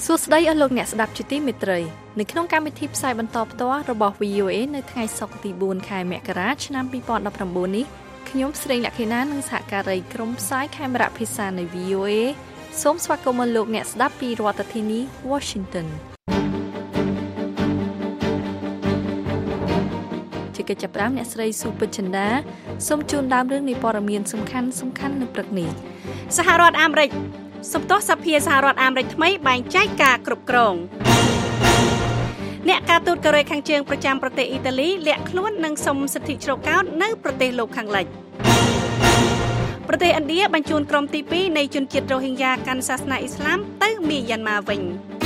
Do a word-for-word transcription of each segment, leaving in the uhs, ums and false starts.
សួស្តីអស់លោកអ្នកស្ដាប់ជាទីមេត្រីនៅក្នុងកម្មវិធីផ្សាយបន្តផ្ទាល់របស់ វី អូ เอ នៅថ្ងៃសុក្រទីបួនខែមករាឆ្នាំពីរពាន់ដប់ប្រាំបួននេះខ្ញុំស្រីលក្ខិណានិងសហការីក្រុមផ្សាយខេមរៈភាសានៃ វី អូ เอ សូមស្វាគមន៍លោកអ្នកស្ដាប់ពីរដ្ឋធានី Washington ជាកិច្ចចាប់ផ្ដើមអ្នកស្រីស៊ូពេជ្រចិន្តាសូមជូនដើមរឿងនៃព័ត៌មានសំខាន់សំខាន់នៅព្រឹកនេះសហរដ្ឋអាមេរិកសំទោសសភាសហរដ្ឋអាមេរិកថ្មីបែងចែកការគ្រប់គ្រងអ្នកការទូតកូរ៉េខាងជើងប្រចាំប្រទេសអ៊ីតាលីលាក់ខ្លួននិងសុំសិទ្ធិជ្រកកោននៅប្រទេសលោកខាងលិចប្រទេសឥណ្ឌាបញ្ជូនក្រុមទីពីរនៃជនជាតិរ៉ូហិញយ៉ាកាន់សាសនាអ៊ីស្លាមទៅមីយ៉ាន់ម៉ាវិញ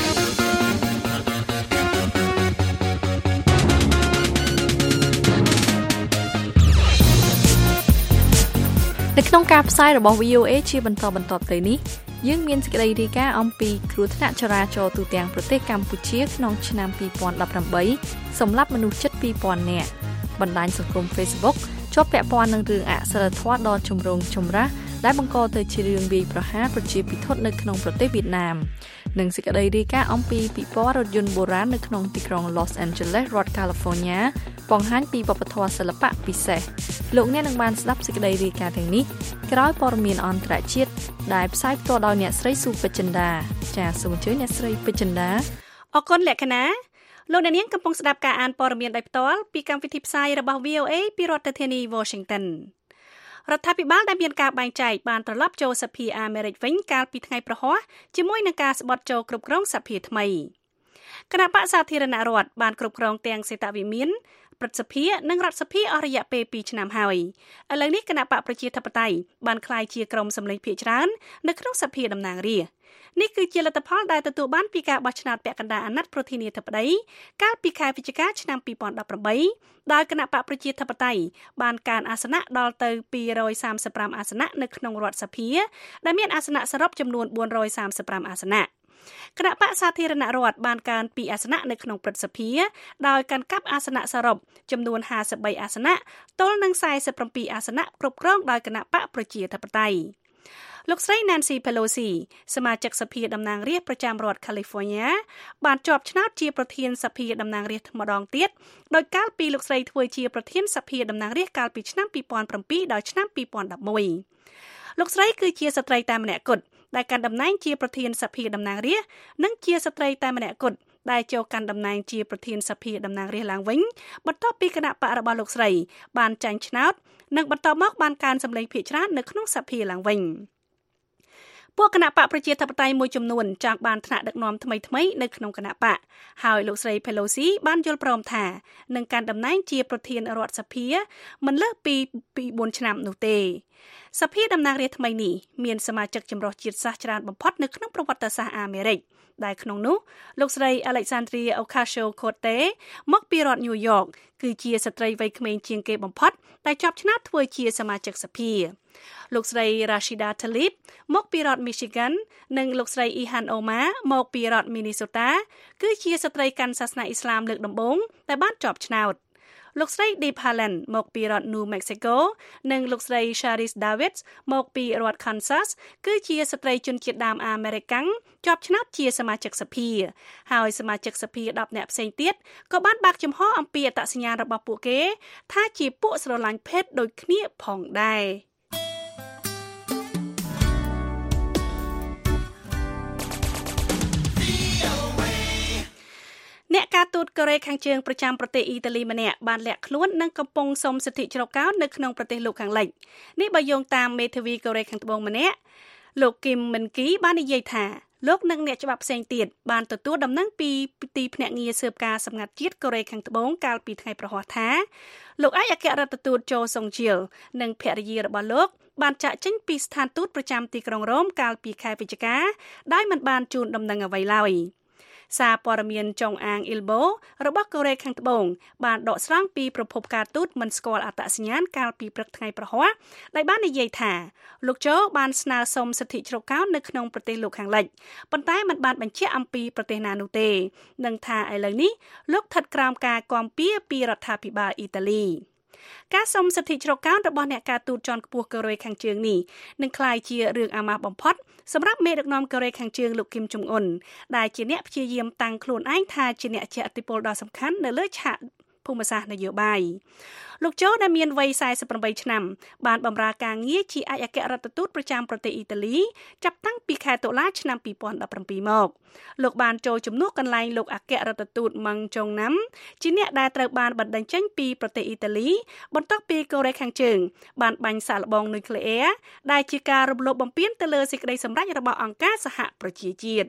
នៅក្នុងការផ្សាយរបស់ វី អូ เอ ជាបន្តបន្ទាប់ទៅនេះយើងមានសេចក្តីរាយការណ៍អំពីគ្រោះថ្នាក់ចរាចរណ៍ទូទាំងប្រទេសកម្ពុជាក្នុងឆ្នាំពីរពាន់ដប់ប្រាំបីសម្រាប់មនុស្សជិតពីរពាន់នាក់បណ្ដាញសង្គម Facebook ជាប់ពាក់ព័ន្ធនឹងរឿងអសិលធម៌ដ៏ចម្រូងចម្រាសដែលបង្កទៅជារឿងវាយប្រហារប្រជាពិធនៅក្នុងប្រទេសវៀតណាមនិងសេចក្តីរាយការណ៍អំពីពិព័រណ៍រថយន្តបុរាណនៅក្នុងទីក្រុង Los Angeles រដ្ឋ California បង្ហាញពីវប្បធម៌សិល្បៈពិសេសលោកអ្នកនឹងបានស្ដាប់សេចក្តីរាយការណ៍ទាំងនេះក្រោយព័ត៌មានអន្តរជាតិដែលផ្សាយផ្ទាល់ដោយអ្នកស្រីស៊ូពេជ្រចិន្តាចាសសូមអញ្ជើញអ្នកស្រីពេជ្រចិន្តាអរគុណលក្ខណាលោកអ្នកនាងកំពុងស្ដាប់ការអានព័ត៌មានដោយផ្ទាល់ពីកម្មវិធីផ្សាយរបស់ វី អូ เอ ពីរដ្ឋធានី Washington រដ្ឋាភិបាលដែលមានការបែងចែកបានត្រឡប់ចូលសភាអាមេរិកវិញកាលពីថ្ងៃប្រហ័សជាមួយនឹងការស្បត់ចូលគ្រប់គ្រងសភាថ្មីគណៈបក្សសាធារណរដ្ឋបានគ្រប់គ្រងទាំងសេតវិមានព្រឹទ្ធសភានិងរដ្ឋសភាអស់រយៈពេលពីរឆ្នាំហើយឥឡូវនេះគណៈបកប្រជាធិបតេយ្យបានក្លាយជាក្រុមសម្លេងភាគច្រើននៅក្នុងសភាតំណាងរាស្ត្រនេះគឺជាលទ្ធផលដែលទទួលបានពីការបោះឆ្នោតពាក់កណ្ដាលអាណត្តិប្រធានាធិបតីកាលពីខែវិច្ឆិកាឆ្នាំពីរពាន់ដប់ប្រាំបីដោយគណៈបកប្រជាធិបតេយ្យបានកើនអាសនៈដល់ទៅពីររយសាមសិបប្រាំអាសនៈនៅក្នុងរដ្ឋសភាដែលមានអាសនៈសរុបចំនួនបួនរយសាមសិបប្រាំអាសនៈគណៈបក្សសាធារណរដ្ឋបានកើនពីរអាសនៈនៅក្នុងព្រឹទ្ធសភាដោយកាន់កាប់អាសនៈសរុបចំនួនហាសិបបីអាសនៈទល់នឹងសែសិបប្រាំអាសនៈគ្រប់គ្រងដោយគណៈបកប្រជាធិបតេយ្យលោកស្រី Nancy Pelosi សមាជិកសភាតំណាងរាស្ត្រប្រចាំរដ្ឋ California បានជាប់ឆ្នោតជាប្រធានសភាតំណាងរាស្ត្រម្ដងទៀតដោយកាលពីលោកស្រីធ្វើជាប្រធានសភាតំណាងរាស្ត្រកាលពីឆ្នាំពីរពាន់ប្រាំពីរដល់ឆ្នាំពីរពាន់ដប់មួយលោកស្រីគឺជាស្ត្រីតែម្នាក់គត់ដែលកាន់តំណែងជាប្រធានសភាតំណាងរាស្ត្រនិងជាស្ត្រីតែម្នាក់គត់ដែលចូលកាន់តំណែងជាប្រធានសភាតំណាងរាស្ត្រឡើងវិញបន្ទាប់ពីគណៈបករបស់លោកស្រីបានចាញ់ឆ្នោតនិងបន្តមកបានកើនសម្លេងភាគច្រើននៅក្នុងសភាឡើងវិញពួកគណៈបកប្រជាធិបតេយ្យមួយចំនួនចង់បានថ្នាក់ដឹកនាំថ្មីៗនៅក្នុងគណៈបកហើយលោកស្រី Pelosi បានយល់ព្រមថានឹងកាន់តំណែងជាប្រធានរដ្ឋសភាមិនលើសពីពីបួនឆ្នាំនោះទេសភាតំណាងរាស្ត្រថ្មីនេះមានសមាជិកចម្រុះជាតិសាសន៍ច្រើនបំផុតនៅក្នុងប្រវត្តិសាស្ត្រអាមេរិកដែលក្នុងនោះលោកស្រី Alexandria Ocasio-Cortez មកពីរដ្ឋ New York គឺជាស្ត្រីវ័យក្មេងជាងគេបំផុតដែលជាប់ឆ្នោតធ្វើជាសមាជិកសភាលោកស្រី Rashida Tlaib មកពីរដ្ឋ Michigan និងលោកស្រី Ilhan Omar មកពីរដ្ឋ Minnesota គឺជាស្ត្រីកាន់សាសនាអ៊ីស្លាមលើកដំបូងដែលបានជាប់ឆ្នោតលោកស្រី Deep Haaland មកពីរដ្ឋ New Mexico និងលោកស្រី Sharice Davids មកពីរដ្ឋ Kansas គឺជាស្ត្រីជនជាតិដើមអាមេរិកជាប់ឆ្នោតជាសមាជិកសភាហើយសមាជិកសភាដប់នាក់ផ្សេងទៀតក៏បានបើកចំហអំពីអត្តសញ្ញាណរបស់ពួកគេថាជាពួកស្រឡាញ់ភេទដូចគ្នាផងដែរអ្នកការទូតកូរ៉េខាងជើងប្រចាំប្រទេសអ៊ីតាលីម្នាក់បានលាក់ខ្លួននិងកំពុងសុំសិទ្ធិជ្រកកោននៅក្នុងប្រទេសលោកខាងលិចនេះបើយោងតាមមេធាវីកូរ៉េខាងត្បូងម្នាក់លោកគីមមិនគីបាននិយាយថាលោកនិងអ្នកច្បាប់ផ្សេងទៀតបានទទួលដំណឹងពីទីភ្នាក់ងារស៊ើបការសម្ងាត់ជាតិកូរ៉េខាងត្បូងកាលពីថ្ងៃប្រហ័សថាលោកឯកអគ្គរដ្ឋទូតជូសុងជីលនិងភរិយារបស់លោកបានចាក់ចេញពីស្ថានទូតប្រចាំទីក្រុងរ៉ូមកាលពីខែវិច្ឆិកាដោយមិនបានជូនដំណឹងអ្វីឡើយសារព័ត៌មានចុងអាងអ៊ីលបូរបស់កូរ៉េខាងត្បូងបានដកស្រង់ពីប្រភពការទូតមិនស្គាល់អត្តសញ្ញាណកាលពីព្រឹកថ្ងៃប្រហ័សដែលបាននិយាយថាលោកជូបានស្នើសុំសិទ្ធិជ្រកកោននៅក្នុងប្រទេសលោកខាងលិចប៉ុន្តែមិនបានបញ្ជាក់អំពីប្រទេសណានោះទេនិងថាឥឡូវនេះលោកស្ថិតក្រោមការគាំពារពីរដ្ឋាភិបាលអ៊ីតាលីការសុំសិទ្ធិជ្រកកោនរបស់អ្នកការទូតជាន់ខ្ពស់កូរ៉េខាងជើងនេះនឹងក្លាយជារឿងអាម៉ាស់បំផុតសម្រាប់មេដឹកនាំកូរ៉េខាងជើងលោកគឹមចុងអ៊ុនដែលជាអ្នកព្យាយាមតាំងខ្លួនឯងថាជាអ្នកជះឥទ្ធិពលដ៏សំខាន់នៅលើឆាកភូមិសាស្ត្រនយោបាយលោកជូដែលមានវ័យសែសិបប្រាំបីឆ្នាំបានបម្រើការងារជាឯកអគ្គរដ្ឋទូតប្រចាំប្រទេសអ៊ីតាលីចាប់តាំងពីខែតុលាឆ្នាំពីរពាន់ដប់ប្រាំពីរមកលោកបានចូលជំនួសកន្លែងលោកអគ្គរដ្ឋទូតម៉ាំងចុងណាំជាអ្នកដែលត្រូវបានបណ្តេញចេញពីប្រទេសអ៊ីតាលីបន្ទាប់ពីកូរ៉េខាងជើងបានបាញ់សាកល្បងនុយក្លេអ៊ែរដែលជាការរំលោភបំពានទៅលើសេចក្តីសម្រេចរបស់អង្គការសហប្រជាជាតិ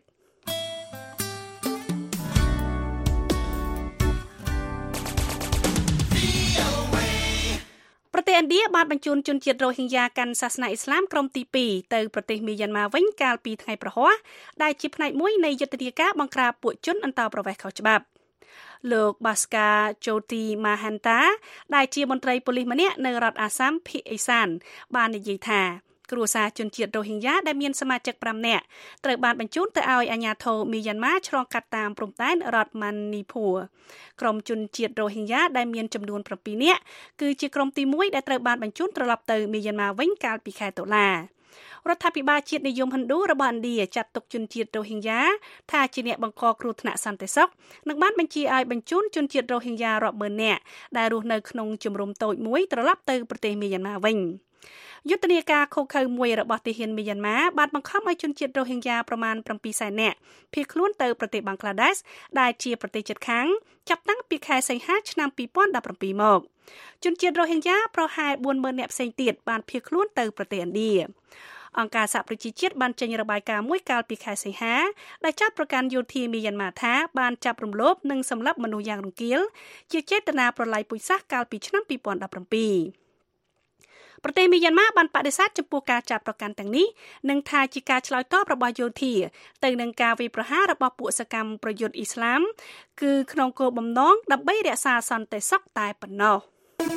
ប្រទេសឥណ្ឌាបានបញ្ជូនជនជាតិរ៉ូហិញយ៉ាកាន់សាសនាអ៊ីស្លាមក្រុមទីពីរទៅប្រទេសមីយ៉ាន់ម៉ាវិញកាលពីថ្ងៃប្រហ័សដែលជាផ្នែកមួយនៃយុទ្ធនាការបង្ក្រាបពួកជនអន្តោប្រវេសន៍ខុសច្បាប់លោកបាស្កាជូទីម៉ាហាន់តាដែលជាមន្ត្រីប៉ូលីសម្នាក់នៅរដ្ឋអាសាមភាគឦសានបាននិយាយថាគ្រួសារជនជាតិរ៉ូហិញយ៉ាដែលមានសមាជិកប្រាំនាក់ត្រូវបានបញ្ជូនទៅឲ្យអាជ្ញាធរមីយ៉ាន់ម៉ាឆ្លងកាត់តាមព្រំដែនរដ្ឋម៉ានីភូក្រុមជនជាតិរ៉ូហិញយ៉ាដែលមានចំនួនប្រាំពីរនាក់គឺជាក្រុមទីមួយដែលត្រូវបានបញ្ជូនត្រឡប់ទៅមីយ៉ាន់ម៉ាវិញកាលពីខែតុលារដ្ឋាភិបាលជាតិនិយមហិណ្ឌូរបស់ឥណ្ឌាចាត់ទុកជនជាតិរ៉ូហិញយ៉ាថាជាអ្នកបង្កគ្រោះថ្នាក់សន្តិសុខនិងបានបញ្ជាឲ្យបញ្ជូនជនជាតិរ៉ូហិញយ៉ារាប់ម៉ឺននាក់ដែលរស់នៅក្នុងជំរំតូចមួយត្រឡប់ទៅប្រទេសមីយ៉ាន់ម៉ាវិញយុទ្ធនាការឃោរឃៅមួយរបស់ទាហានមីយ៉ាន់ម៉ាបានបង្ខំឲ្យជនជាតិរ៉ូហិញយ៉ាប្រមាណប្រាំពីរសែននាក់ភៀសខ្លួនទៅប្រទេសបង់ក្លាដេសដែលជាប្រទេសជិតខាងចាប់តាំងពីខែសីហាឆ្នាំពីរពាន់ដប់ប្រាំពីរមកជនជាតិរ៉ូហិញយ៉ាប្រហែលបួនម៉ឺននាក់ផ្សេងទៀតបានភៀសខ្លួនទៅប្រទេសឥណ្ឌាអង្គការសហប្រជាជាតិបានចេញរបាយការណ៍មួយកាលពីខែសីហាដែលចាត់ប្រកាន់យោធាមីយ៉ាន់ម៉ាថាបានចាប់រំលោភនិងសម្លាប់មនុស្សយ៉ាងរង្គាលជាចេតនាប្រល័យពូជសាសន៍កាលពីឆ្នាំពីរពាន់ដប់ប្រាំពីរប្រទេសមីយ៉ាន់ម៉ាបានបដិសេធចំពោះការចាប់ប្រកាន់ទាំងនេះនិងថាជាការឆ្លើយតបរបស់យោធាទៅនឹងការវាយប្រហាររបស់ពួកសកម្មប្រយុទ្ធអ៊ីស្លាមគឺក្នុងគោលបំណងដើម្បីរក្សាសន្តិសុខតែប៉ុណ្ណោះ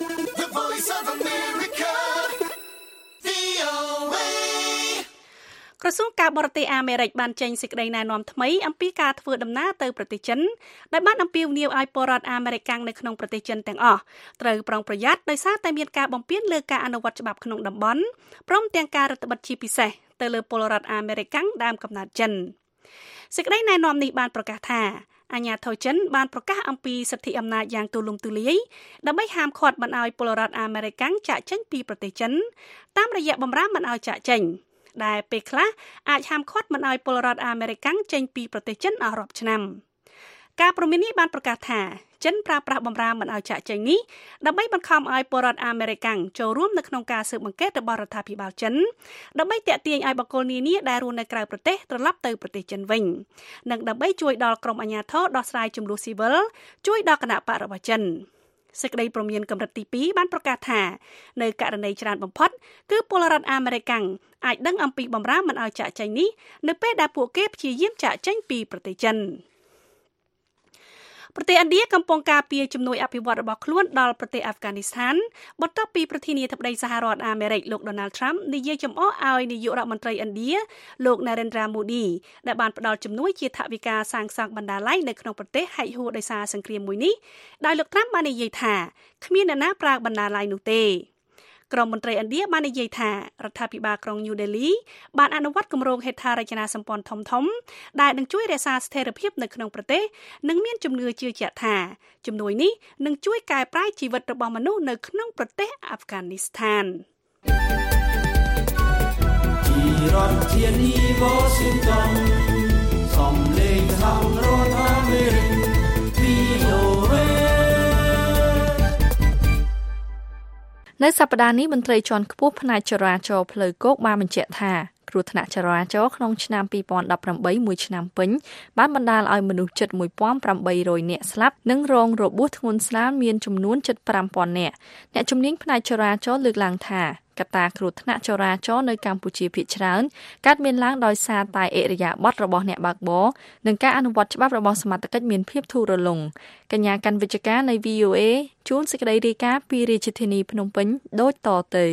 ក្រសួងការបរទេសអាមេរិកបានចេញសេចក្តីណែនាំថ្មីអំពីការធ្វើដំណើរទៅប្រទេសចិនដែលបានអំពាវនាវឲ្យពលរដ្ឋអាមេរិកនៅក្នុងប្រទេសចិនទាំងអស់ត្រូវប្រុងប្រយ័ត្នដោយសារតែមានការបំពានលើការអនុវត្តច្បាប់ក្នុងតំបន់ព្រមទាំងការរដ្ឋបិទជាពិសេសទៅលើពលរដ្ឋអាមេរិកដើមកំណើតចិនសេចក្តីណែនាំនេះបានប្រកាសថាអាញាធិបតេយ្យចិនបានប្រកាសអំពីសិទ្ធិអំណាចយ៉ាងទូលំទូលាយដើម្បីហាមឃាត់មិនឲ្យពលរដ្ឋអាមេរិកចាកចេញពីប្រទេសចិនតាមរយៈបម្រាមមិនឲ្យចាកចេញដែលពេលខ្លះអាចហាមឃាត់មិនឲ្យពលរដ្ឋអាមេរិកចេញពីប្រទេសចិនអស់រាប់ឆ្នាំការព្រមាននេះបានប្រកាសថាចិនប្រើប្រាស់បម្រាមមិនឲ្យចាកចេញនេះដើម្បីបង្ខំឲ្យពលរដ្ឋអាមេរិកចូលរួមនៅក្នុងការស៊ើបអង្កេតរបស់រដ្ឋាភិបាលចិនដើម្បីទាក់ទាញឲ្យបុគ្គលនានាដែលរស់នៅក្រៅប្រទេសត្រឡប់ទៅប្រទេសចិនវិញនិងដើម្បីជួយដល់ក្រុមអាជ្ញាធរដោះស្រាយជម្លោះស៊ីវិលជួយដល់គណបក្សរបស់ចិនសេចក្តីព្រមានកម្រិតទីពីរបានប្រកាសថានៅករណីច្រើនបំផុតគឺពលរដ្ឋអាមេរិកអាចដឹងអំពីបម្រាមមិនឲ្យចាកចេញនេះនៅពេលដែលពួកគេព្យាយាមចាកចេញពីប្រទេសចិនប្រទេសឥណ្ឌាកំពុងការពារជំនួយអភិវឌ្ឍរបស់ខ្លួនដល់ប្រទេសអាហ្វហ្គានីស្ថានបន្ទាប់ពីប្រធានាធិបតីសហរដ្ឋអាមេរិកលោក Donald Trump និយាយចំអកឲ្យនាយករដ្ឋមន្ត្រីឥណ្ឌាលោក Narendra Modi ដែលបានផ្ដល់ជំនួយជាថវិកាសាងសង់បណ្ណាល័យនៅក្នុងប្រទេសហិហួរដោយសារសង្គ្រាមមួយនេះដោយលោក Trump បាននិយាយថាគ្មានអ្នកណាប្រើបណ្ណាល័យនោះទេក្រុមមន្ត្រីឥណ្ឌាបាននិយាយថារដ្ឋាភិបាលក្រុង New Delhi បានអនុវត្តគម្រោងហេដ្ឋារចនាសម្ព័ន្ធធំៗដែលនឹងជួយរក្សាស្ថិរភាពនៅក្នុងប្រទេសនិងមានជំនឿជឿជាក់ថាជំនួយនេះនឹងជួយកែប្រែជីវិតរបស់មនុស្សនៅក្នុងប្រទេសអាហ្វហ្គានីស្ថានពីរដ្ឋធានី Washington សំឡេងសហរដ្ឋអាមេរិក វី អូ เอនៅសប្តាហ៍នេះមន្ត្រីជាន់ខ្ពស់ផ្នែកចរាចរណ៍ផ្លូវគោកបានបញ្ជាក់ថាគ្រោះថ្នាក់ចរាចរណ៍ក្នុងឆ្នាំពីរពាន់ដប់ប្រាំបីមួយឆ្នាំពេញបានបណ្ដាលឲ្យមនុស្សជិតមួយពាន់ប្រាំបីរយនាក់ស្លាប់និងរងរបួសធ្ងន់ស្រាលមានចំនួនជិតប្រាំពាន់នាក់អ្នកជំនាញផ្នែកចរាចរណ៍លើកឡើងថាកត្តាគ្រោះថ្នាក់ចរាចរណ៍នៅកម្ពុជាភាគច្រើនកើតមានឡើងដោយសារតែឥរិយាបថរបស់អ្នកបើកបរនិងការអនុវត្តច្បាប់របស់សមត្ថកិច្ចមានភាពធូររលុងកញ្ញាកាន់វិជ្ជការនៃ វី អូ เอ ជួនសេចក្តីរាយការណ៍ពីរាជធានីភ្នំពេញដូចតទៅ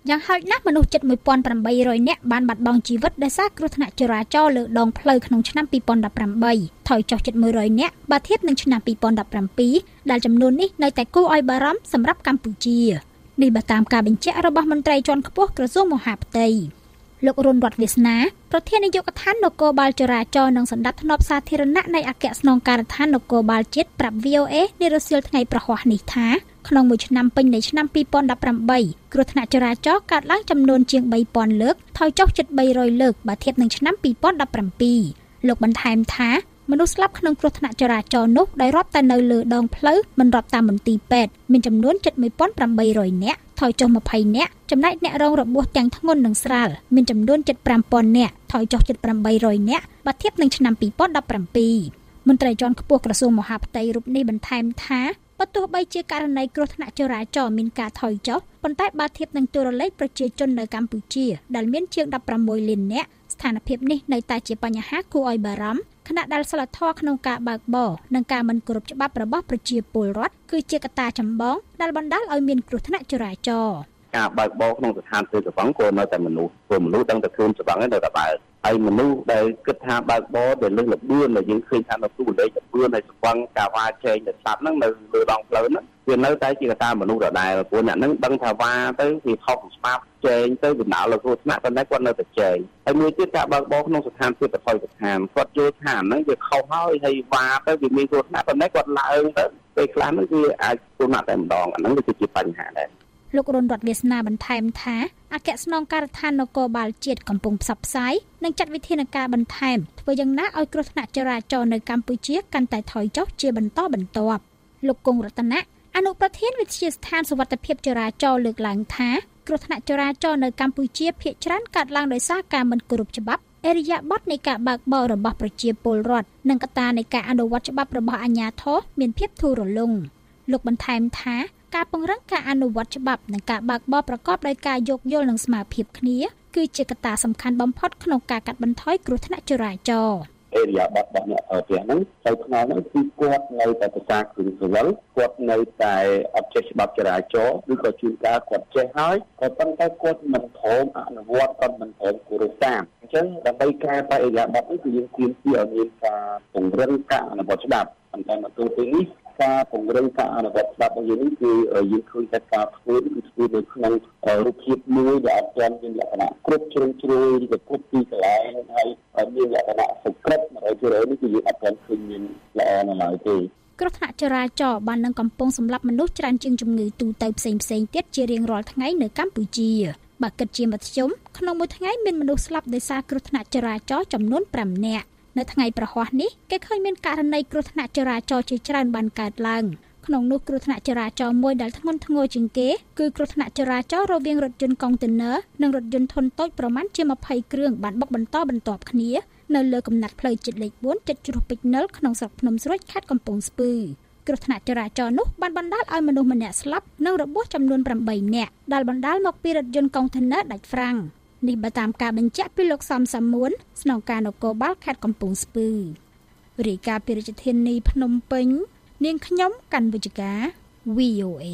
យ៉ាងហោចណាស់មនុស្សជិតmột nghìn tám trămនាក់បានបាត់បង់ជីវិតដោយសារគ្រោះថ្នាក់ចរាចរណ៍លើដងផ្លូវក្នុងឆ្នាំtwo thousand eighteenថយចុះជិតone hundredនាក់បើធៀបនឹងឆ្នាំtwo thousand seventeenដែលចំនួននេះនៅតែគួរឲ្យបារម្ភសម្រាប់កម្ពុជានេះបើតាមការបញ្ជាក់របស់មន្ត្រីជាន់ខ្ពស់ក្រសួងមហាផ្ទៃលោករុនរតន៍វាសនាប្រធាននាយកដ្ឋាននគរបាលចរាចរណ៍និងសណ្ដាប់ធ្នាប់សាធារណៈនៃអគ្គស្នងការដ្ឋាននគរបាលជាតិប្រាប់ V O A នារសៀលថ្ងៃប្រហ័សនេះថាក្នុងមួយឆ្នាំពេញនៃឆ្នាំtwo thousand eighteenគ្រោះថ្នាក់ចរាចរណ៍កើតឡើងចំនួនជាងthree thousandលើកថយចុះជិតthree hundredលើកបើធៀបនឹងឆ្នាំtwo thousand seventeenលោកបន្ថែមថាមនុស្សស្លាប់ក្នុងគ្រោះថ្នាក់ចរាចរណ៍នោះដោយរាប់តែនៅលើដងផ្លូវមិនរាប់តាមមន្ទីរពេទ្យមានចំនួនជិតone thousand eight hundredនាក់ថយចុះtwentyនាក់ចំណែកអ្នករងរបួសទាំងធ្ងន់និងស្រាលមានចំនួនជិតfive thousandនាក់ថយចុះជិតeight hundredនាក់បើធៀបនឹងឆ្នាំtwo thousand seventeenមន្ត្រីជាន់ខ្ពស់ក្រសួងមហាផ្ទៃរូបនេះបន្ថែមថាបើទោះបីជាករណីគ្រោះថ្នាក់ចរាចរណ៍មានការថយចុះប៉ុន្តែបើធៀបនឹងតួលេខប្រជាជននៅកម្ពុជាដែលមានជាងsixteenលាននាក់ស្ថានភាពនេះនៅតែជាបញ្ហាគួរឲ្យបារម្ភខណៈដែលសិលធម៌ក្នុងការបើកបរនិងការមិនគោរពច្បាប់របស់ប្រជាពលរដ្ឋគឺជាកត្តាចម្បងដែលបណ្ដាលឲ្យមានគ្រោះថ្នាក់ចរាចរណ៍ការបើកបរក្នុងស្ថានភាពច្បាប់ក៏នៅតែមនុស្សព្រោះមនុស្សដឹងតែខ្លួនច្បាប់ហ្នឹងនៅតែបើកហើយមនុស្សដែលគិតថាបើកបរដែលលើសល្បឿនដែលយើងឃើញថានៅទូលេខល្បឿនហើយស្វឹងការវ៉ាចែងទៅស្ដាប់ហ្នឹងនៅលើដងផ្លូវហ្នឹងវានៅតែជាកត្តាមនុស្សដដែលព្រោះអ្នកហ្នឹងដឹងថាវ៉ាទៅវាខុសពីច្បាប់ចែងទៅបណ្ដាលឲ្យគ្រោះថ្នាក់ប៉ុន្តែគាត់នៅតែចែងហើយមួយទៀតការបើកបរក្នុងស្ថានភាពបឋមស្ថានគាត់យល់ថាហ្នឹងវាខុសហើយហើយវ៉ាទៅវាមានគ្រោះថ្នាក់ប៉ុន្តែគាត់ឡើងទៅពេលខ្លះហ្នឹងវាអាចគ្រោះថ្នាក់តែម្ដងអាហ្នឹងវាគឺជាបញ្ហាដែរលោករុនរតន៍វាសនាបន្ថែមថាអគ្គស្នងការដ្ឋាននគរបាលជាតិកំពុងផ្សព្វផ្សាយនិងចាត់វិធានការបន្ថែមធ្វើយ៉ាងណាឲ្យគ្រោះថ្នាក់ចរាចរណ៍នៅកម្ពុជាកាន់តែថយចុះជាបន្តបន្ទាប់លោកគង់រតនៈអនុប្រធានវិទ្យាស្ថានសុវត្ថិភាពចរាចរណ៍លើកឡើងថាគ្រោះថ្នាក់ចរាចរណ៍នៅកម្ពុជាភាគច្រើនកើតឡើងដោយសារការមិនគោរពច្បាប់អរិយាប័ត្រនៃការបើកបររបស់ប្រជាពលរដ្ឋនិងកត្តានៃការអនុវត្តច្បាប់របស់អាជ្ញាធរមានភាពធូររលុងលោកបន្ថែមថាការពង្រឹងការអនុវត្តច្បាប់និងការបើកបរប្រកបដោយការយោគយល់និងស្មារតីគ្នាគឺជាកត្តាសំខាន់បំផុតក្នុងការកាត់បន្ថយគ្រោះថ្នាក់ចរាចរណ៍អេរីយ៉ាប័ត្ររបស់អ្នកប្រើប្រាស់ហ្នឹងទៅថ្នាក់ហ្នឹងគឺគាត់នៅតែប្រសាគ្រឿងសវលគាត់នៅតែអត់ចេះច្បាប់ចរាចរណ៍ឬក៏ជួនកាលគាត់ចេះហើយក៏ប៉ុន្តែគាត់មិនព្រមអនុវត្តគាត់មិនព្រមគោរពតាមអញ្ចឹងដើម្បីកែប្រែអេរីយ៉ាប័ត្រនេះគឺយើងទាមទារឲ្យមានការពង្រឹងការអនុវត្តច្បាប់ប៉ុន្តែមកទល់ពេលនេះការពង្រឹងការអនុវត្តច្បាប់របស់យើងនេះគឺយើងឃើញថាការធ្វើគឺធ្វើនៅក្នុងរូបភាពមួយដែលអត់ទាន់មានលក្ខណៈគ្រប់ជ្រុងជ្រោយឬក៏គ្រប់ទីកន្លែងហើយមានលក្ខណៈសុក្រិតone hundred percentនេះគឺយើងអត់ទាន់ឃើញមានល្អនៅឡើយទេគ្រោះថ្នាក់ចរាចរណ៍បាននឹងកំពុងសម្លាប់មនុស្សច្រើនជាងជំងឺទូទៅផ្សេងៗទៀតជារៀងរាល់ថ្ងៃនៅកម្ពុជាបើគិតជាមធ្យមក្នុងមួយថ្ងៃមានមនុស្សស្លាប់ដោយសារគ្រោះថ្នាក់ចរាចរណ៍ចំនួនfiveនាក់នៅថ្ងៃប្រហ័សនេះគេឃើញមានករណីគ្រោះថ្នាក់ចរាចរណ៍ជាច្រើនបានកើតឡើងក្នុងនោះគ្រោះថ្នាក់ចរាចរណ៍មួយដែលធ្ងន់ធ្ងរជាងគេគឺគ្រោះថ្នាក់ចរាចរណ៍រវាងរថយន្តកុងតឺន័រនិងរថយន្តធុនតូចប្រមាណជាtwentyគ្រឿងបានបុកបន្តបន្ទាប់គ្នានៅលើកំណាត់ផ្លូវជាតិលេខfourជិតជ្រោះពេជ្រនិលក្នុងស្រុកភ្នំស្រួយខេត្តកំពង់ស្ពឺគ្រោះថ្នាក់ចរាចរណ៍នោះបានបណ្ដាលឲ្យមនុស្សម្នាក់ស្លាប់និងរបួសចំនួនeightនាក់ដែលបណ្ដាលមកពីរថយន្តកុងតឺន័រដាច់ហ្វ្រាំងនេះបើតាមការបញ្ជាក់ពីលោកសំសាមួនស្នងការនគរបាលខេត្តកំពង់ស្ពឺរាយការណ៍ពីរាជធានីភ្នំពេញនាងខ្ញុំកាន់វិជ្ជការ V O A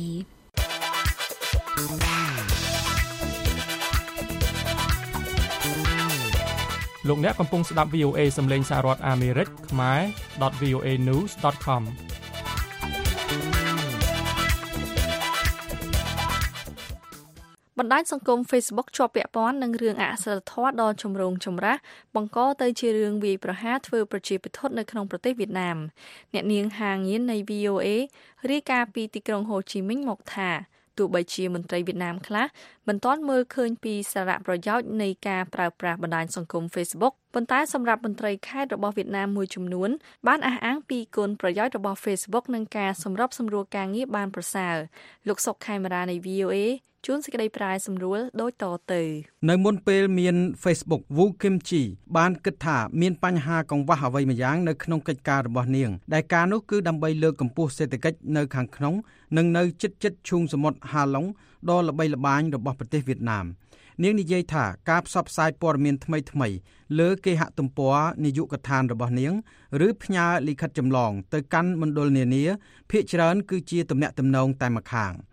លោកអ្នកកំពុងស្ដាប់ V O A សំឡេងសហរដ្ឋអាមេរិកខ្មែរ .v o a news .com បណ្ដាញសង្គម Facebook ជាប់ពាក់ព័ន្ធនឹងរឿងអសិលធម៌ដ៏ចម្រូងចម្រាសបង្កទៅជារឿងវាយប្រហារធ្វើប្រជាពិធដ្ឋនៅក្នុងប្រទេសវៀតណាមអ្នកនាងហាងញៀននៃ V O A រាយការណ៍ពីទីក្រុងហូជីមិញមកថាទោះបីជាមន្ត្រីវៀតណាមខ្លះមិនទាន់មើលឃើញពីសារៈប្រយោជន៍នៃការប្រើប្រាស់បណ្ដាញសង្គម Facebook ប៉ុន្តែសម្រាប់មន្ត្រីខេត្តរបស់វៀតណាមមួយចំនួនបានអះអាងពីគុណប្រយោជន៍របស់ Facebook និងការសម្របសម្រួលការងារបានប្រសើរលោកសុកខេមរានៃ V O A ជួនសេចក្តីប្រាយសម្រួលដូចតទៅនៅមុនពេលមាន Facebook Wu Kim Chi បានគិតថាមានបញ្ហាកង្វះអ្វីម្យ៉ាងនៅក្នុងកិច្ចការរបស់នាងដែលការនោះគឺដើម្បីលើកកម្ពស់សេដ្ឋកិច្ចនៅខាងក្នុងនិងនៅជិតជិតឈូងសមុទ្រហាឡុងដ៏ល្បីល្បាញរបស់ប្រទេសវៀតណាមនាងនិយាយថាការផ្សព្វផ្សាយព័ត៌មានថ្មីៗលើគេហទំព័រនាយកដ្ឋានរបស់នាងឬផ្ញើលិខិតចម្លងទៅកាន់មណ្ឌលនានាភាគច្រើនគឺជាទំនាក់ទំនងតែម្ខាង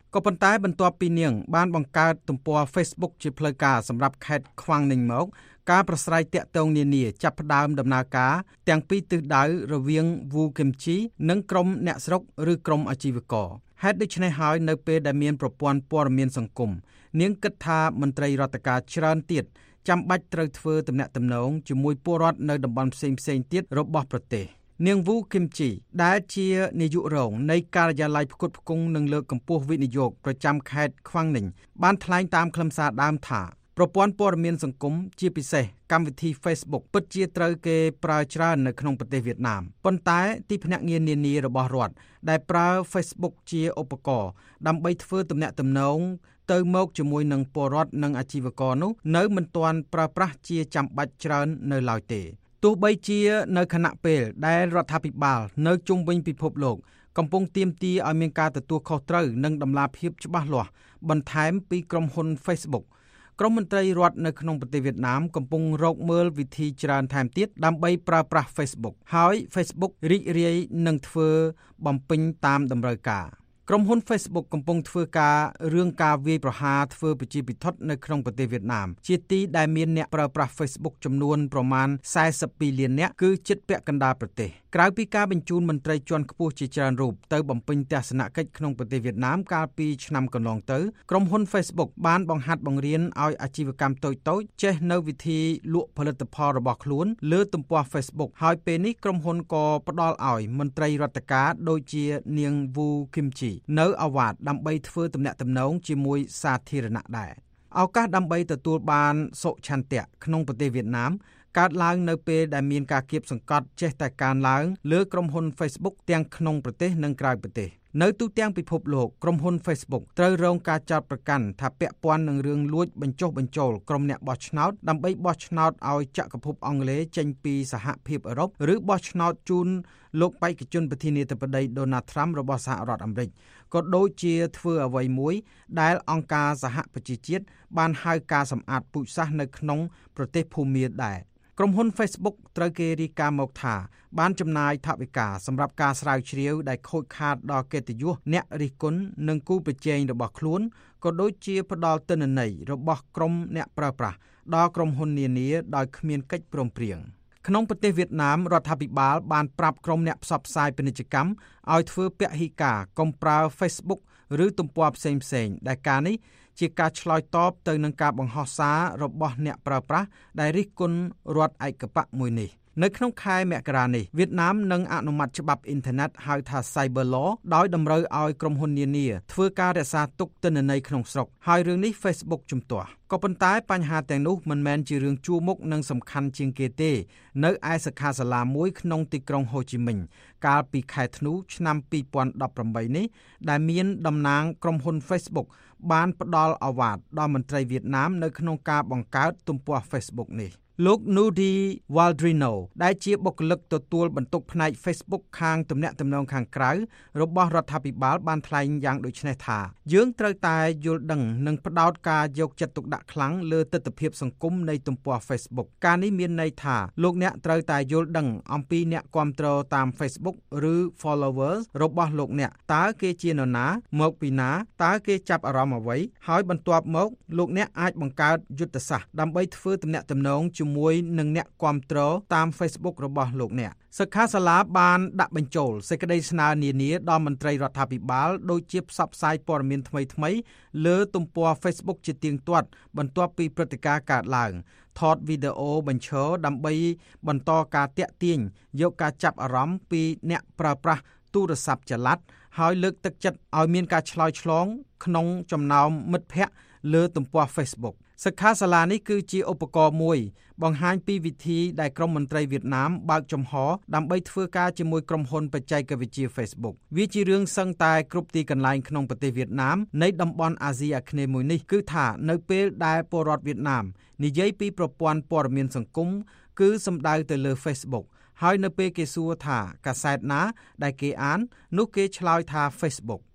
ក៏ប៉ុន្តែបន្ទាប់ពីនាងបានបង្កើតទំព័រ Facebook ជាផ្លូវការសម្រាប់ខេត្តខ្វាំងninhមកការប្រស្រ័យតាក់ទងនានាចាប់ផ្ដើមដំណើរការទាំងពីរទិសដៅរវាង Wu Kimchi និងក្រុមអ្នកស្រុកឬក្រុមអាជីវករហេតុដូច្នេះហើយនៅពេលដែលមានប្រព័ន្ធព័ត៌មានសង្គមនាងគិតថាមន្ត្រីរដ្ឋការច្រើនទៀតចាំបាច់ត្រូវធ្វើទំនាក់ទំនងជាមួយពលរដ្ឋនៅតំបន់ផ្សេងៗទៀតរបស់ប្រទេសនាង Wu Kimchi ដែលជានាយករងនៃការិយាល័យផ្គត់ផ្គង់និងលើកកម្ពស់វិនិយោគប្រចាំខេត្តខ្វាំងninhបានថ្លែងតាមខ្លឹមសារដើមថាប្រព័ន្ធព័ត៌មានសង្គមជាពិសេសកម្មវិធី Facebook ពិតជាត្រូវគេប្រើច្រើននៅក្នុងប្រទេសវៀតណាមប៉ុន្តែទីភ្នាក់ងារនានារបស់រដ្ឋដែលប្រើ Facebook ជាឧបករណ៍ដើម្បីធ្វើទំនាក់ទំនងទៅមកជាមួយនឹងពលរដ្ឋនិងអាជីវករនោះនៅមិនទាន់ប្រើប្រាស់ជាចាំបាច់ច្រើននៅឡើយទេទោះបីជានៅខណៈពេលដែលរដ្ឋាភិបាលនៅជុំវិញពិភពលោកកំពុងទាមទារឲ្យមានការទទួលខុសត្រូវនិងតម្លាភាពច្បាស់លាស់បន្ថែមពីក្រុមហ៊ុន Facebookក្រមមន្ត្រីរដ្ឋនៅក្នុងប្រទេសវៀតណាមកំពុងរកមើលវិធីច្រើនថែមទៀតដើម្បីប្រើប្រាស់ Facebook ហើយ Facebook រីករាយនឹងធ្វើបំពេញតាមតម្រូវការក្រុមហ៊ុន Facebook កំពុងធ្វើការរឿងការវាយប្រហារធ្វើប្រជាពិធនៅក្នុងប្រទេសវៀតណាមជាទីដែលមានអ្នកប្រើប្រាស់ Facebook ចំនួនប្រមាណสี่สิบtwoលាននាក់គឺជិតពាក់កណ្ដាលប្រទេសក្រៅពីការបញ្ជូនមន្ត្រីជាន់ខ្ពស់ជាច្រើនរូបទៅបំពេញទស្សនកិច្ចក្នុងប្រទេសវៀតណាមកាលពីឆ្នាំកន្លងទៅក្រុមហ៊ុន Facebook បានបង្ហាត់បង្រៀនឲ្យអាជីវកម្មតូចៗចេះនៅវិធីលក់ផលិតផលរបស់ខ្លួនលើទំព័រ Facebook ហើយពេលនេះក្រុមហ៊ុនក៏ផ្ដល់ឲ្យមន្ត្រីរដ្ឋការដូចជានាង Wu Kimchi នៅអាវ៉ាតដើម្បីធ្វើទំនាក់ទំនងជាមួយសាធារណៈដែរឱកាសដើម្បីទទួលបានសុឆន្ទៈក្នុងប្រទេសវៀតណាមកើតឡើងនៅពេលដែលមានការគៀបសង្កត់ចេះតែកើនឡើងលើក្រុមហ៊ុន Facebook ទាំងក្នុងប្រទេសនិងក្រៅប្រទេសនៅទូទាំងពិភពលោកក្រុមហ៊ុន Facebook ត្រូវរងការចោទប្រកាន់ថាពាក់ព័ន្ធនឹងរឿងលួចបញ្ចុះបញ្ចូលក្រុមអ្នកបោះឆ្នោតដើម្បីបោះឆ្នោតឲ្យចក្រភពអង់គ្លេសចេញពីសហភាពអឺរ៉ុបឬបោះឆ្នោតជូនលោកបេក្ខជនប្រធានាធិបតី Donald Trump របស់សហរដ្ឋអាមេរិកក៏ដូចជាធ្វើអ្វីមួយដែលអង្គការសហប្រជាជាតិបានហៅការសម្អាតពូជសាសន៍នៅក្នុងប្រទេសភូមាដែរក្រុមហ៊ុន Facebook ត្រូវគេរាយការណ៍មកថាបានចំណាយថវិកាសម្រាប់ការស្រាវជ្រាវដែលខូចខាតដល់កិត្តិយសអ្នករិះគន់និងគូប្រជែងរបស់ខ្លួនក៏ដូចជាផ្ដល់ទិន្នន័យរបស់ក្រុមអ្នកប្រើប្រាស់ដល់ក្រុមហ៊ុននានាដោយគ្មានកិច្ចព្រមព្រៀងក្នុងប្រទេសវៀតណាមរដ្ឋាភិបាលបានប្រាប់ក្រុមអ្នកផ្សព្វផ្សាយពាណិជ្ជកម្មឲ្យធ្វើពហិការកុំប្រើ Facebook ឬទំព័រផ្សេងៗដែលការនេះជាការឆ្លើយតបទៅនឹងការបង្ហោះសាររបស់អ្នកប្រើប្រាស់ដែលរិះគន់រដ្ឋឯកបកមួយនេះនៅក្នុងខែមករានេះវៀតណាមនឹងអនុម័តច្បាប់អ៊ីនធឺណិតហៅថា Cyber Law ដោយតម្រូវឲ្យក្រុមហ៊ុននានាធ្វើការរក្សាទុកទិន្នន័យក្នុងស្រុកហើយរឿងនេះ Facebook ជំទាស់ក៏ប៉ុន្តែបញ្ហាទាំងនោះមិនមែនជារឿងជួរមុខនិងសំខាន់ជាងគេទេនៅឯសិក្ខាសាលាមួយក្នុងទីក្រុងហូជីមិញកាលពីខែធ្នូឆ្នាំពីរពាន់ដប់ប្រាំបីនេះដែលមានតំណាងក្រុមហ៊ុន Facebook បានផ្ដល់អាវ៉ាតដល់មន្ត្រីវៀតណាមនៅក្នុងការបង្កើតទំព័រ Facebook នេះលោក Nudi Waldrino ដែលជាបុគ្គលិកទទួលបន្ទុកផ្នែក Facebook ខាងទំនាក់ទំនងខាងក្រៅរបស់រដ្ឋាភិបាលបានថ្លែងយ៉ាងដូចនេះថាយើងត្រូវតែយល់ដឹងនិងផ្ដោតការយកចិត្តទុកដាក់ខ្លាំងលើទិដ្ឋភាពសង្គមនៃទំព័រ Facebook ការនេះមានន័យថាលោកអ្នកត្រូវតែយល់ដឹងអំពីអ្នកគាំទ្រតាម Facebook ឬ followers របស់លោកអ្នកតើគេជានរណាមកពីណាតើគេចាប់អារម្មណ៍អ្វីហើយបន្ទាប់មកលោកអ្នកអាចបង្កើតយុទ្ធសាស្ត្រដើម្បីធ្វើទំនាក់ទំនងជាមួយនឹងអ្នកគាំទ្រតាម Facebook របស់លោកអ្នកសិក្ខាសាលាបានដាក់បញ្ចូលសេចក្តីស្នើនានាដល់មន្ត្រីរដ្ឋាភិបាលដូចជាផ្សព្វផ្សាយព័ត៌មានថ្មីៗលើទំព័រ Facebook ជាទៀងទាត់បន្ទាប់ពីព្រឹត្តិការណ៍កើតឡើងថតវីដេអូបញ្ឈរដើម្បីបន្តការតាក់ទាញយកការចាប់អារម្មណ៍ពីអ្នកប្រើប្រាស់ទូរស័ព្ទចល័តហើយលើកទឹកចិត្តឲ្យមានការឆ្លើយឆ្លងក្នុងចំណោមមិត្តភ័ក្តិលើទំព័រ Facebookសិក្ខាសាលានេះគឺជាឧបករណ៍មួយបង្ហាញពីវិធីដែលក្រុមមន្ត្រីវៀតណាមបើកចំហដើម្បីធ្វើការជាមួយក្រុមហ៊ុនបច្ចេកវិទ្យា Facebook វាជារឿងសឹងតែគ្រប់ទីកន្លែងក្នុងប្រទេសវៀតណាមនៃតំបន់អាស៊ីអាគ្នេយ៍មួយនេះគឺថានៅពេលដែលពលរដ្ឋវៀតណាមនិយាយពីប្រព័ន្ធព័ត៌មានសង្គមគឺសំដៅទៅលើ Facebook ហើយនៅពេលគេសួរថាកាសែតណាដែលគេអាននោះគេឆ្លើយថា Facebook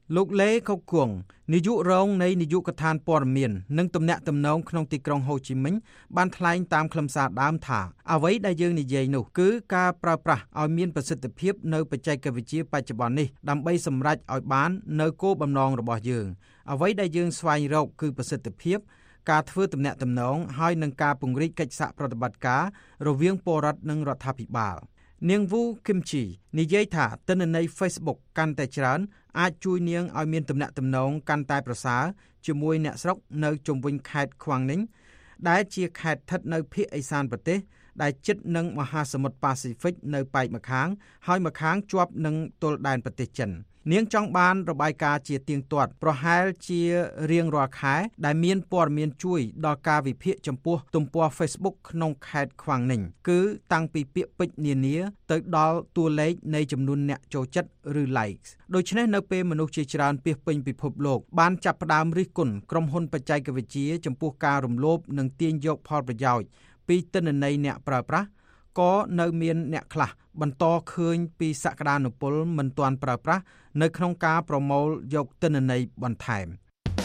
លោកលេខុកគង់នាយករងនៃនាយកដ្ឋានព័ត៌មាននិងទំនាក់ទំនងក្នុងទីក្រុងហូជីមិញបានថ្លែងតាមខ្លឹមសារដើមថាអ្វីដែលយើងនិយាយនោះគឺការប្រើប្រាស់ឲ្យមានប្រសិទ្ធភាពនៅបច្ចេកវិទ្យាបច្ចុប្បន្ននេះដើម្បីសម្រេចឲ្យបាននៅគោលបំណងរបស់យើងអ្វីដែលយើងស្វែងរកគឺប្រសិទ្ធភាពការធ្វើទំនាក់ទំនងហើយនឹងការពង្រីកកិច្ចសហប្រតិបត្តិការរវាងពលរដ្ឋនិងរដ្ឋាភិបាលនាងវូគឹមជីនិយាយថាទិន្នន័យ Facebook កាន់តែច្រើនអាចជួយនាងឲ្យមានទំនាក់ទំនងកាន់តែប្រសើរជាមួយអ្នកស្រុកនៅជុំវិញខេត្តខ្វាំងninhដែលជាខេត្តស្ថិតនៅភាគឦសានប្រទេសដែលជិតនឹងមហាសមុទ្រប៉ាស៊ីហ្វិកនៅប៉ែកម្ខាងហើយម្ខាងជាប់នឹងទល់ដែនប្រទេសចិននាងចង់បានរបាយការណ៍ជាទៀងទាត់ប្រហែលជារៀងរាល់ខែដែលមានព័ត៌មានជួយដល់ការវិភាគចំពោះទំព័រ Facebook ក្នុងខេត្តខ្វាំងninhគឺតាំងពីពាក្យពេចន៍នានាទៅដល់តួលេខនៃចំនួនអ្នកចូលចិត្តឬ likes ដូច្នេះនៅពេលមនុស្សជាច្រើនពាសពេញពិភពលោកបានចាប់ផ្ដើមរិះគន់ក្រុមហ៊ុនបច្ចេកវិទ្យាចំពោះការរំលោភនិងទាញយកផលប្រយោជន៍ពីទិន្នន័យអ្នកប្រើប្រាស់ក៏នៅមានអ្នកខ្លះបន្តឃើញពីសក្តានុពលមិនទាន់ប្រើប្រាស់នៅក្នុងការប្រមូលយកទិន្នន័យបន្ថែម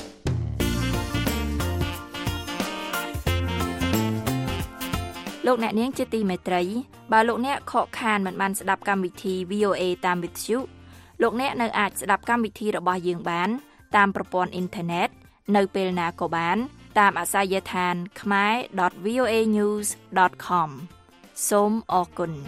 លោកអ្នកនាងជាទីមេត្រីបើលោកអ្នកខកខានមិនបានស្ដាប់កម្មវិធី វី អូ เอ តាមវិទ្យុលោកអ្នកនៅអាចស្ដាប់កម្មវិធីរបស់យើងបានតាមប្រព័ន្ធអ៊ីនធឺណិតនៅពេលណាក៏បានតាមអាសយដ្ឋាន ខមែរ ដត វី អូ เอ ញូស ដត com សូមអរគុណ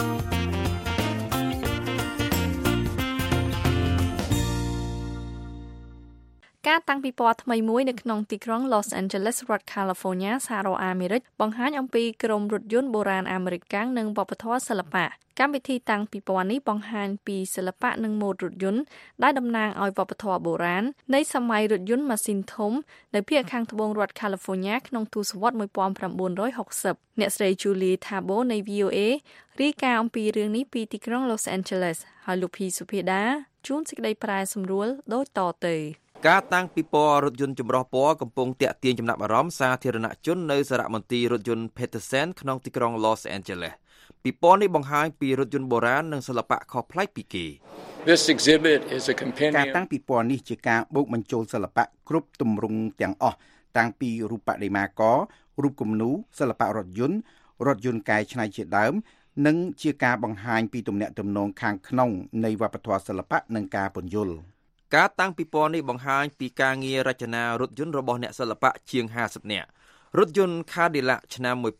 ការតាំងពិព័រណ៍ថ្មីមួយនៅក្នុងទីក្រុង Los Angeles រដ្ឋ California សហរដ្ឋអាមេរិកបង្ហាញអំពីក្រុមរថយន្តបុរាណអាមេរិកកាំងនិងវប្បធម៌សិល្បៈកម្មវិធីតាំងពិព័រណ៍នេះបង្ហាញពីសិល្បៈនិងម៉ូដរថយន្តដែលតំណាងឲ្យវប្បធម៌បុរាណនៃសម័យរថយន្តម៉ាស៊ីនធំនៅភាគខាងត្បូងរដ្ឋ California ក្នុងទសវត្សរ៍nineteen sixtyអ្នកស្រី Julie Tabo នៃ វី អូ เอ រាយការណ៍អំពីរឿងនេះពីទីក្រុង Los Angeles ហើយលោកភីសុភាដាជួនសេចក្តីប្រែសម្រួលដូចតទៅការតាំងពិព័រណ៍រថយន្តចម្រុះពណ៌កំពុងទាក់ទាញចំណាប់អារម្មណ៍សាធារណជននៅសារមន្ទីររថយន្ត Petersen ក្នុងទីក្រុង Los Angeles ពិព័រណ៍នេះបង្ហាញពីរថយន្តបុរាណនិងសិល្បៈខុសប្លែកពីគេ This exhibit is a compendium ការតាំងពិព័រណ៍នេះជាការបូកបញ្ចូលសិល្បៈគ្រប់ទម្រង់ទាំងអស់តាំងពីរូបបដិមាកររូបគំនូរសិល្បៈរថយន្តរថយន្តកែច្នៃជាដើមនិងជាការបង្ហាញពីទំនាក់ទំនងខាងក្នុងនៃវប្បធម៌សិល្បៈនិងការពន្យល់ការតាំងពិព័រណ៍នេះបង្ហាញពីការងាររចនារថយន្តរបស់អ្នកសិល្បៈជាងห้าสิบនាក់រថយន្ត Cadillac ឆ្នាំnineteen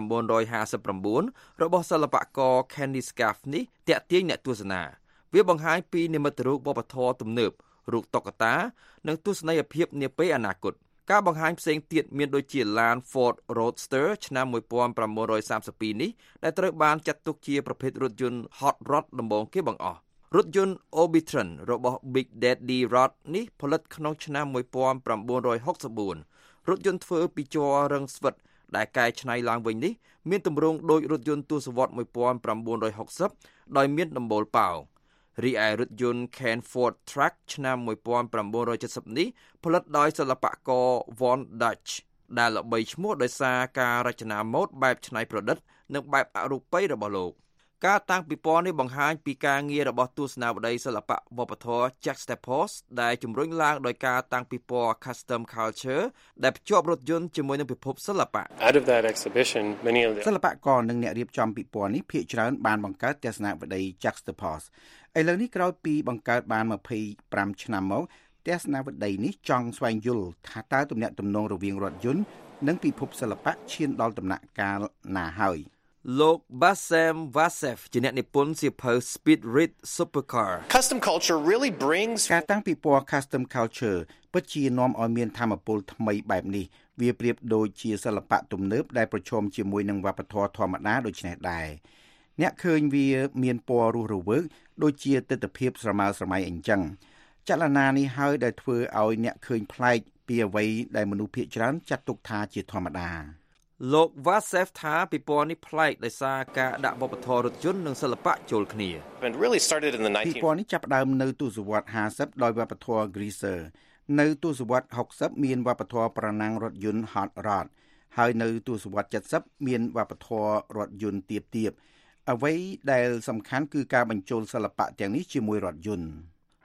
fifty-nine របស់សិល្បករ Kenny Scaife នេះទាក់ទាញអ្នកទស្សនាវាបង្ហាញពីនិមិត្តរូបវប្បធម៌ទំនើបរូបតុក្កតានិងទស្សនីយភាពនាពេលអនាគតការបង្ហាញផ្សេងទៀតមានដូចជាឡាន Ford Roadster ឆ្នាំnineteen thirty-two នេះដែលត្រូវបានចាត់ទុកជាប្រភេទរថយន្ត hot rod ដំបូងគេបង្អស់រថយន្ត Obitron របស់ Big Daddy Rod នេះផលិតក្នុងឆ្នាំnineteen sixty-four រថយន្តធ្វើពីជ័ររឹងស្វិតដែលកែច្នៃឡើងវិញនេះមានទម្រង់ដូចរថយន្តទសវត្សរ៍nineteen sixtyដោយមានដំបូលប៉ោងរីឯរថយន្ត Kenford Track ឆ្នាំnineteen seventyនេះផលិតដោយសិល្បករ Von Dutch ដែលល្បីឈ្មោះដោយសារការរចនាម៉ូដបែបច្នៃប្រឌិតនិងបែបអរូបីរបស់លោកការតាំងពិព័រណ៍នេះបង្ហាញពីការងាររបស់ទស្សនាវដ្តីសិល្បៈវប្បធម៌ Juxtapoz ដែលជំរុញឡើងដោយការតាំងពិព័រណ៍ Custom Culture ដែលភ្ជាប់រថយន្តជាមួយនឹងពិភពសិល្បៈ Out of that exhibition many of the សិល្បករនិងអ្នករៀបចំពិព័រណ៍នេះភាគច្រើនបានបង្កើតទស្សនវិស័យ Juxtapoz ឥឡូវនេះក្រោយពីបង្កើតបានtwenty-fiveឆ្នាំមកទស្សនវិស័យនេះចង់ស្វែងយល់ថាតើទំនាក់ទំនងរវាងរថយន្តនិងពិភពសិល្បៈឈានដល់ដំណាក់កាលណាហើយលោក Bassem Vassef ជាអ្នកនិពន្ធសៀវភៅ Speed Read Supercar Custom culture really brings ការតាំងពិព័រណ៍ Custom culture ពិតជានាំឲ្យមានថាមពលថ្មីបែបនេះវាប្រៀបដូចជាសិល្បៈទំនើបដែលប្រឈមជាមួយនឹងវប្បធម៌ធម្មតាដូចនេះដែរអ្នកឃើញវាមានពណ៌រស់រវើកដូចជាទិដ្ឋភាពស្រមើស្រមៃអញ្ចឹងចលនានេះហើយដែលធ្វើឲ្យអ្នកឃើញប្លែកពីអ្វីដែលមនុស្សភាគច្រើនចាត់ទុកថាជាធម្មតាលោក Vassef ថាពិព័រណ៍នេះប្លែកដោយសារការដាក់វប្បធម៌រថយន្តនិងសិល្បៈចូលគ្នា It really started in the nineteen ពិព័រណ៍នេះចាប់ផ្ដើមនៅទសវត្សរ៍fiftyដោយវប្បធម៌ Greaser នៅទសវត្សរ៍sixtyមានវប្បធម៌ប្រណាំងរថយន្ត Hot Rod ហើយនៅទសវត្សរ៍seventyមានវប្បធម៌រថយន្តទាបទាបអ្វីដែលសំខាន់គឺការបញ្ចូលសិល្បៈទាំងនេះជាមួយរថយន្ត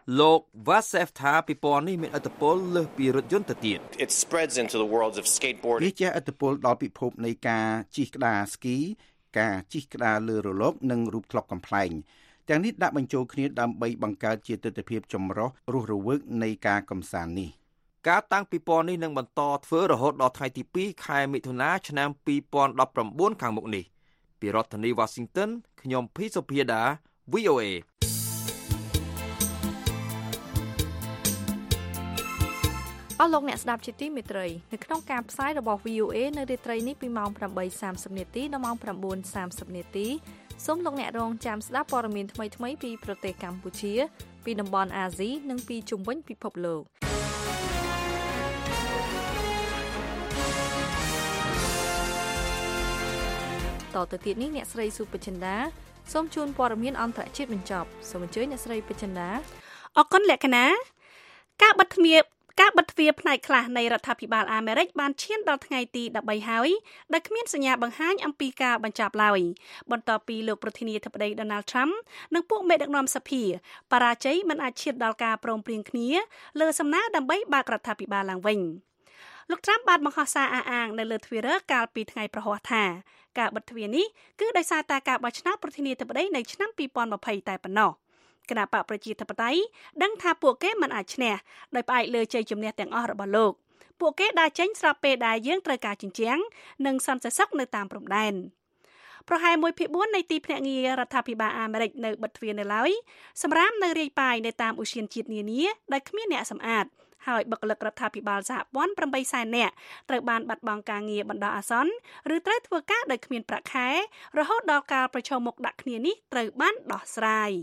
លោក Vasev ថាពិព័រណ៍នេះមានឥទ្ធិពលលើសពីរថយន្តទៅទៀត It spreads into the worlds of skateboarding វាជះឥទ្ធិពលដល់ពិភពនៃការជិះក្តារស្គីការជិះក្តារលើរលកនិងរូបថ្លុកកំប្លែងទាំងនេះដាក់បញ្ចូលគ្នាដើម្បីបង្កើតជាទិដ្ឋភាពចម្រុះរស់រវើកនៃការកម្សាន្តនេះការតាំងពិព័រណ៍នេះនឹងបន្តធ្វើរហូតដល់ថ្ងៃទីពីរខែមិថុនាឆ្នាំពីរពាន់ដប់ប្រាំបួនខាងមុខនេះពីរដ្ឋធានី Washington ខ្ញុំភីសុភាដា វី អូ เอអស់លោកអ្នកស្ដាប់ជាទីមេត្រីនៅក្នុងការផ្សាយរបស់ វី អូ เอ នៅរាត្រីនេះពីម៉ោង ប្រាំបីសាមសិប នាទីដល់ម៉ោង ប្រាំបួនសាមសិប នាទីសូមលោកអ្នករងចាំស្ដាប់ព័ត៌មានថ្មីៗពីប្រទេសកម្ពុជាពីតំបន់អាស៊ីនិងពីជុំវិញពិភពលោកតទៅទៀតនេះអ្នកស្រីសុបចិន្តាសូមជូនព័ត៌មានអន្តរជាតិបញ្ចប់សូមអញ្ជើញអ្នកស្រីបចិន្តាអរគុណលក្ខណាការបិទទ្វារការបិទទ្វារផ្នែកខ្លះនៃរដ្ឋាភិបាលអាមេរិកបានឈានដល់ថ្ងៃទីដប់បីហើយដែលគ្មានសញ្ញាបង្ហាញអំពីការបញ្ចប់ឡើយបន្ទាប់ពីលោកប្រធានាធិបតី Donald Trump និងពួកមេដឹកនាំសភាបរាជ័យមិនអាចឈានដល់ការព្រមព្រៀងគ្នាលើសំណើដើម្បីបើករដ្ឋាភិបាលឡើងវិញលោក Trump បានបង្ហោះសារអះអាងនៅលើ Twitter កាលពីថ្ងៃប្រហ័សថាការបិទទ្វារនេះគឺដោយសារតែការបោះឆ្នោតប្រធានាធិបតីនៅឆ្នាំពីរពាន់ยี่สิบតែប៉ុណ្ណោះគណៈបកប្រជាធិបតេយ្យដឹងថាពួកគេមិនអាចឈ្នះដោយផ្អែកលើជ័យជំនះទាំងអស់របស់លោកពួកគេដើរចេញស្រាប់ពេលដែលយើងត្រូវការជញ្ជាំងនិងសន្តិសុខនៅតាមព្រំដែនប្រហែលមួយភាគបួននៃទីភ្នាក់ងាររដ្ឋាភិបាលអាមេរិកនៅបិទទ្វារនៅឡើយសម្រាប់នៅរាយប៉ាយនៅតាមឧទ្យានជាតិនានាដែលគ្មានអ្នកសម្អាតហើយបុគ្គលិករដ្ឋាភិបាលសហព័ន្ធប្រាំបីសែននាក់ត្រូវបានបាត់បង់ការងារបណ្ដោះអាសន្នឬត្រូវធ្វើការដោយគ្មានប្រាក់ខែរហូតដល់ការប្រឈមមុខដាក់គ្នានេះត្រូវបានដោះស្រាយ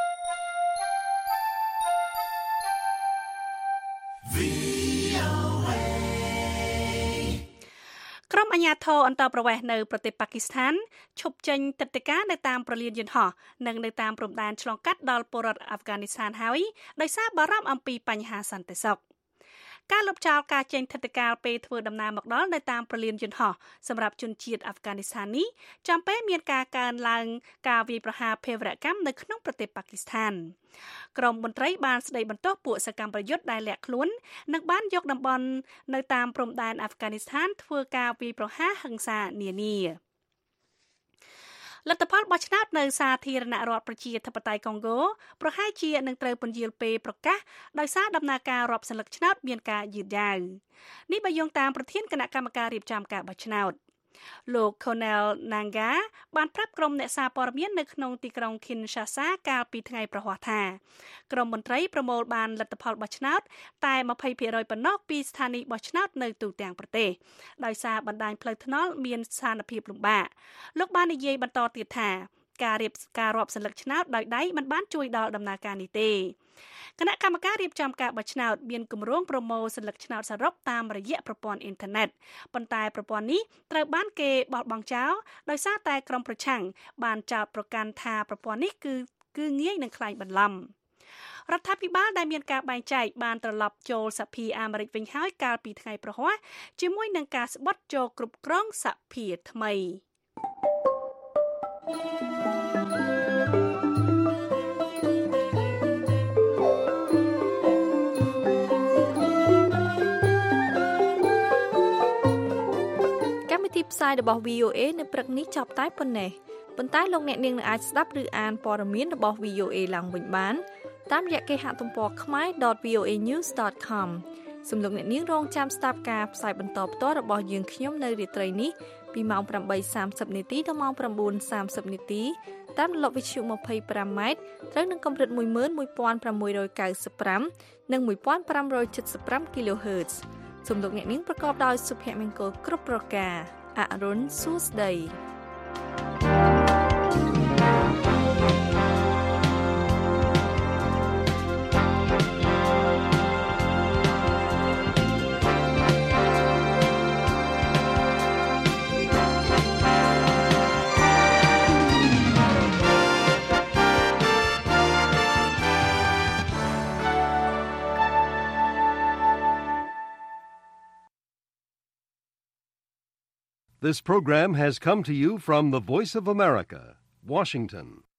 ក្រុមអាជ្ញាធរអន្តរប្រវេសន៍នៅប្រទេសប៉ាគីស្ថានឈប់ចេញទិដ្ឋាការនៅតាមប្រលានយន្តហោះនិងនៅតាមព្រំដែនឆ្លងកាត់ដល់ពលរដ្ឋអាហ្វហ្គានីស្ថានហើយដោយសារបារម្ភអំពីបញ្ហាសន្តិសុខការលុបចោលការចេញទិដ្ឋាការពេលធ្វើដំណើរមកដល់នៅតាមប្រលានយន្តហោះសម្រាប់ជនជាតិអាហ្វហ្គានីស្ថាននេះចំពេលមានការកើនឡើងការវាយប្រហារភេរវកម្មនៅក្នុងប្រទេសប៉ាគីស្ថានក្រមមន្ត្រីបានស្ដីបន្ទោសពួកសកម្មប្រយុទ្ធដែលលាក់ខ្លួននិងបានយកតំបន់នៅតាមព្រំដែនអាហ្វហ្គានីស្ថានធ្វើការវាយប្រហារហិង្សានានាលទ្ធផលបោះឆ្នោតនៅសាធារណរដ្ឋប្រជាធិបតេយ្យកុងហ្គោប្រហែលជានឹងត្រូវពន្យាលពេលប្រកាសដោយសារដំណើរការរាប់សន្លឹកឆ្នោតមានការយឺតយ៉ាវនេះបើយោងតាមប្រធានគណៈកម្មការរៀបចំការបោះឆ្នោតលោក Cornel Nanga បានប្រាប់ក្រុមអ្នកសារព័ត៌មាននៅក្នុងទីក្រុង Kinshasa កាលពីថ្ងៃប្រហ័សថាក្រុមមន្ត្រីប្រមូលបានលទ្ធផលបោះឆ្នោតតែยี่สิบเปอร์เซ็นต์ ប៉ុណ្ណោះពីស្ថានីយ៍បោះឆ្នោតនៅទូទាំងប្រទេសដោយសារបណ្ដាញផ្លូវថ្នល់មានស្ថានភាពលំបាកលោកបាននិយាយបន្តទៀតថាការរៀបការរាប់សន្លឹកឆ្នោតដោយដៃមិនបានជួយដល់ដំណើរការនេះទេគណៈកម្មការរៀបចំការបោះឆ្នោតមានគម្រោងប្រមូលសន្លឹកឆ្នោតសរុបតាមរយៈប្រព័ន្ធអ៊ីនធឺណិតប៉ុន្តែប្រព័ន្ធនេះត្រូវបានគេបោះបង់ចោលដោយសារតែក្រុមប្រឆាំងបានចោទប្រកាន់ថាប្រព័ន្ធនេះគឺគឺងាយនឹងក្លែងបន្លំរដ្ឋាភិបាលដែលមានការបែងចែកបានត្រឡប់ចូលសភាអាមេរិកវិញហើយកាលពីថ្ងៃប្រហ័សជាមួយនឹងការស្បត់ចូលគ្រប់គ្រងសភាថ្មីទីផ្សាយរបស់ វី អូ เอ នៅព្រឹកនេះចប់តែប៉ុណ្ណេះប៉ុន្តែលោកអ្នកនាងនឹងអាចស្ដាប់ឬអានព័ត៌មានរបស់ វី អូ เอ ឡើងវិញបានតាមរយៈគេហទំព័រ ខមែរ ដត វី អូ เอ news ដត com សូមលោកអ្នកនាងរងចាំស្ដាប់ការផ្សាយបន្តផ្ទាល់របស់យើងខ្ញុំនៅរាត្រីនេះពីម៉ោងប្រាំបីសាមសិបនាទីដល់ម៉ោងប្រាំបួនសាមសិបនាទីតាមរលកវិទ្យុยี่สิบห้าម៉ែត្រត្រូវនឹងកម្រិតmột một năm chín chín nămនិងmột five seven five គីឡូហឺតซ์សូមលោកអ្នកនាងប្រកបដោយសុភមង្គលគ្រប់ប្រការអរុនសួស្ដី This program has come to you from the Voice of America, Washington.